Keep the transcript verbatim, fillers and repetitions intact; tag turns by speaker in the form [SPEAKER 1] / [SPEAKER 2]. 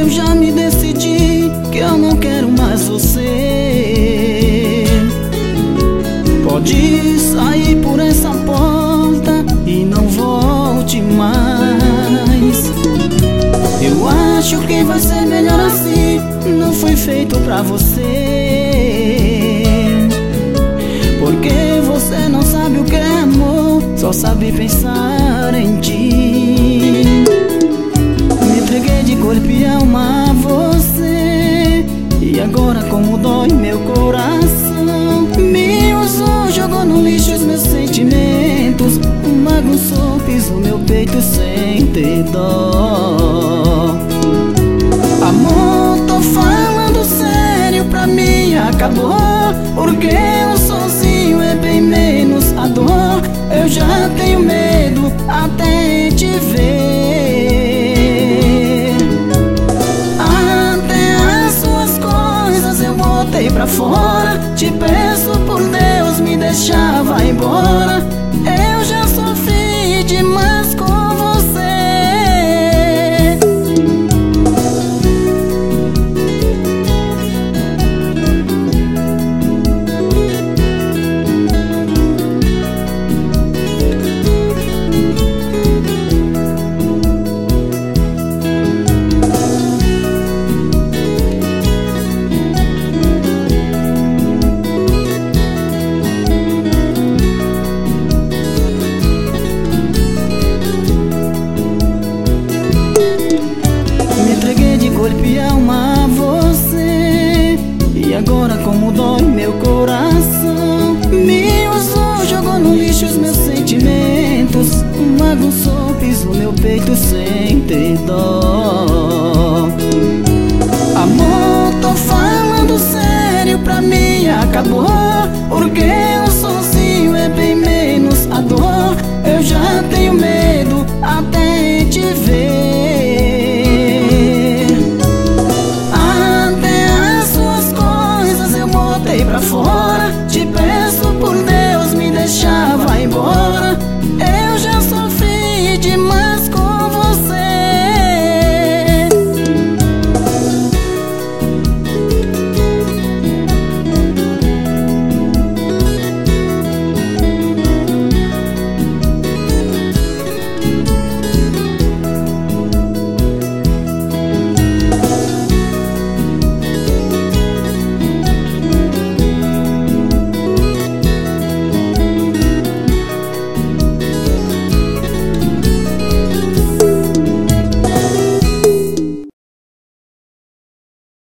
[SPEAKER 1] já me decidi que eu não quero mais você. Pode sair por essa porta e não volte mais. Eu acho que vai ser melhor assim, não foi feito pra você. Porque você não sabe o que é amor, só sabe pensar em ti. Me entreguei de corpo e alma a você, e agora como dói meu coração. Me usou, jogou no lixo os meus sentimentos, bagunçou, pisou meu peito sem ter dó. Amor, tô falando sério, pra mim acabou. Porque eu sozinho é bem menos a dor. Eu já tenho medo até te ver. Até as suas coisas eu botei pra fora. Te peço por Deus, me deixa, vai embora. Eu já sofri demais com você. Corpo e alma a você, e agora como dói meu coração. Me usou, jogou no lixo os meus sentimentos, bagunçou, pisou meu peito sem ter dó.